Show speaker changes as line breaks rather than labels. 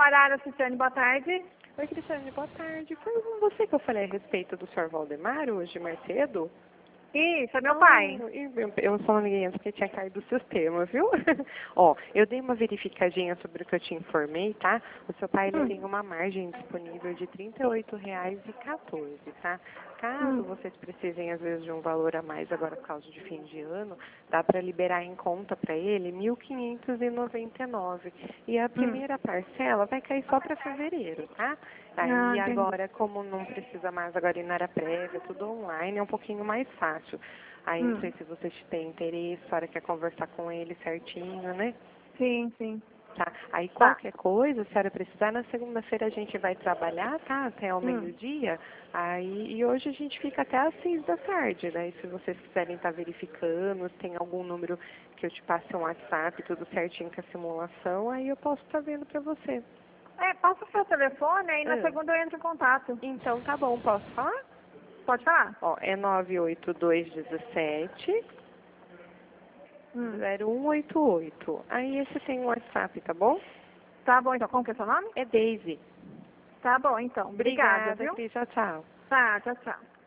horário, Cristiane, boa tarde.
Oi, Cristiane, boa tarde. Foi com você que eu falei a respeito do Sr. Valdemar hoje mais cedo?
Isso, é meu pai.
Eu só não liguei antes porque tinha caído do sistema, viu? Ó, eu dei uma verificadinha sobre o que eu te informei, tá? O seu pai ele tem uma margem disponível de R$ 38,14, tá? Caso vocês precisem, às vezes, de um valor a mais agora por causa de fim de ano, dá para liberar em conta para ele R$ 1.599. E a primeira parcela vai cair só para fevereiro, tá? Aí agora, como não precisa mais agora ir na área prévia, tudo online, é um pouquinho mais fácil. Aí não sei se vocês têm interesse, a senhora quer conversar com ele certinho, né?
Sim, sim.
Tá. Aí qualquer coisa, se a senhora precisar, na segunda-feira a gente vai trabalhar, tá? Até ao meio-dia. Aí, e hoje a gente fica até às 6 da tarde, né? E se vocês quiserem estar verificando, se tem algum número que eu te passe um WhatsApp, tudo certinho com a simulação, aí eu posso estar vendo pra você.
Passa o seu telefone, aí na segunda eu entro em contato.
Então tá bom, posso falar?
Pode falar?
Ó, é 98217 0188. Aí esse tem um WhatsApp, tá bom?
Tá bom, então. Como que é seu nome?
É Daisy.
Tá bom, então. Obrigada, viu?
Cris. Tchau, tchau.
Tá, tchau, tchau.